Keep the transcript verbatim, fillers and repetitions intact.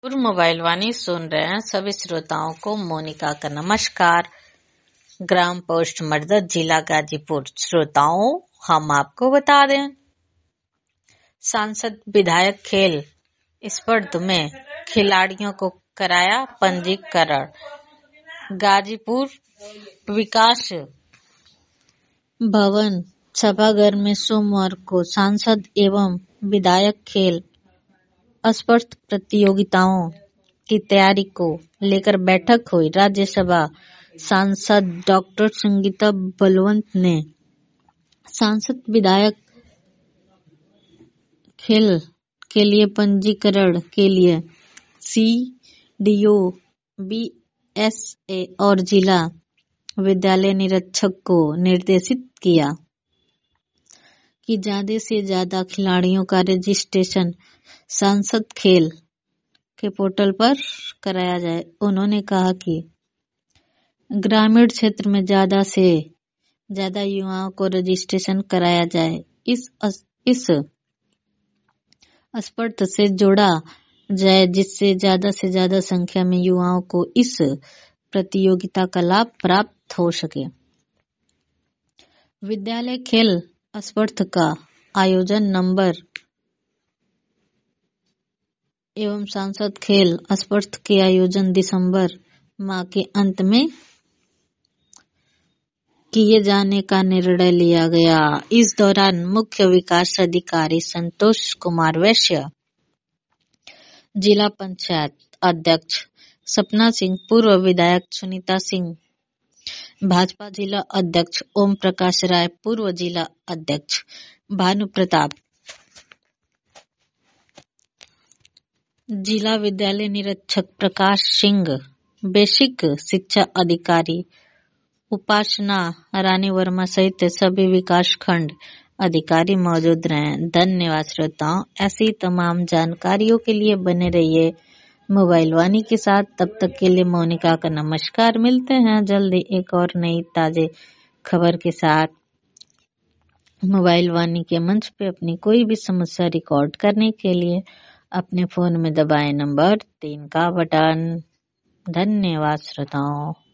पूर्व मोबाइल वाणी सुन रहे हैं सभी श्रोताओं को मोनिका का नमस्कार। ग्राम पोस्ट मरदत, जिला गाजीपुर। श्रोताओं, हम आपको बता दें, सांसद विधायक खेल स्पर्धा में खिलाड़ियों को कराया पंजीकरण। गाजीपुर विकास भवन सभागार में सोमवार को सांसद एवं विधायक खेल स्पर्धा प्रतियोगिताओं की तैयारी को लेकर बैठक हुई। राज्यसभा सांसद डॉक्टर संगीता बलवंत ने सांसद विधायक खेल के लिए पंजीकरण के लिए C D O, B S A और जिला विद्यालय निरीक्षक को निर्देशित किया कि ज्यादा से ज्यादा खिलाड़ियों का रजिस्ट्रेशन सांसद खेल के पोर्टल पर कराया जाए। उन्होंने कहा कि ग्रामीण क्षेत्र में ज्यादा से ज्यादा युवाओं को रजिस्ट्रेशन कराया जाए। इस इस स्पर्धा से जोड़ा जाए जिससे ज्यादा से ज्यादा संख्या में युवाओं को इस प्रतियोगिता का लाभ प्राप्त हो सके। विद्यालय खेल स्पर्धा का आयोजन नंबर एवं सांसद खेल स्पर्धा के आयोजन दिसंबर माह के अंत में किए जाने का निर्णय लिया गया। इस दौरान मुख्य विकास अधिकारी संतोष कुमार वैश्य, जिला पंचायत अध्यक्ष सपना सिंह, पूर्व विधायक सुनीता सिंह, भाजपा जिला अध्यक्ष ओम प्रकाश राय, पूर्व जिला अध्यक्ष भानु प्रताप, जिला विद्यालय निरीक्षक प्रकाश सिंह, बेसिक शिक्षा अधिकारी उपासना रानी वर्मा सहित सभी विकास खंड अधिकारी मौजूद रहे। धन्यवाद श्रोताओं। ऐसी तमाम जानकारियों के लिए बने रहिए मोबाइल वाणी के साथ। तब तक के लिए मोनिका का नमस्कार। मिलते हैं जल्दी एक और नई ताजे खबर के साथ। मोबाइल वाणी के मंच पे अपनी कोई भी समस्या रिकॉर्ड करने के लिए अपने फोन में दबाएं नंबर तीन का बटन। धन्यवाद श्रोताओं।